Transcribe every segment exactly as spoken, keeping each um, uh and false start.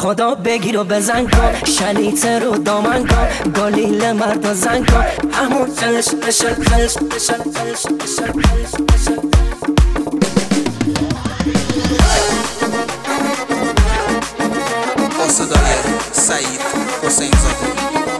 خدا بگیر و بزن کن، شلیته رو دامن کن، گلیل مرد و زن کن، همون شلش بشل خلش بشل خلش بشل خلش بشل. با صدای سعید حسین زاده.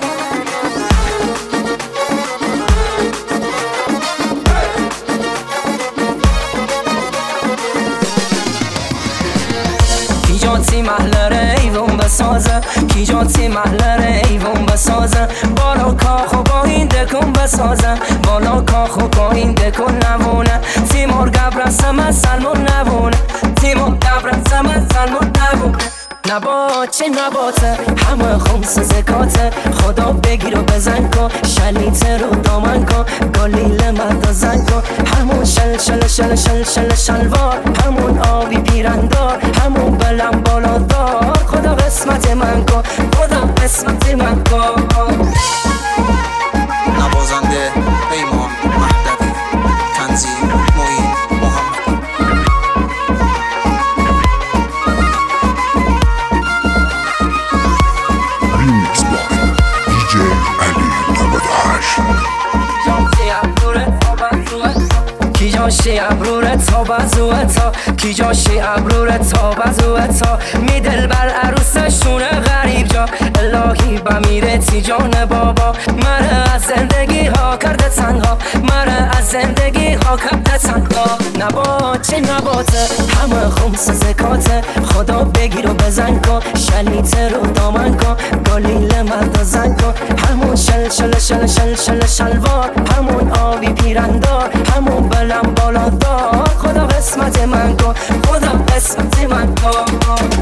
کی جاتی محلره ایوون بسازه، کی جاتی محلره ایوون بسازه، بالا کاخو با این دکون بسازه، بالا کاخو با این دکون نبونه، تیمور گبرسم سلمون نبونه، تیمور گبرسم سلمون نبونه. نبات چه نباته همه خمس زکاته، خدا بگیر و بزن کن، شلیته رو دامن کن، گلیل مرد و زن کن، همون شل شل شل شل شل شلوار، همون آبی پیرندار، همون بلم بالادار، خدا قسمت من کن، خدا قسمت من کن. نوازنده پیمان مهدوی، تنظیم معین محمد. Remix by دی جی علی نود و هشت. کی جاشی ابروره تا بازوه تا، کی جاشی ابروره تا بازوه تا، میدل بر عروسشونه غریب جا، الهی بمیره تی جان بابا، مره از زندگی ها کرده تنها، مره از زندگی ها کرده تنها. نبات چه نباته همه خمس زکاته، خدا بگیر و بزن کن، شلیته رو دامن کن، گلیل مرد و زن کن، همون شل شل شل شل شل شلوار، همون آبی پیرندار، همون بلم بالادار، خدا قسمت من کن، خدا قسمت من کن.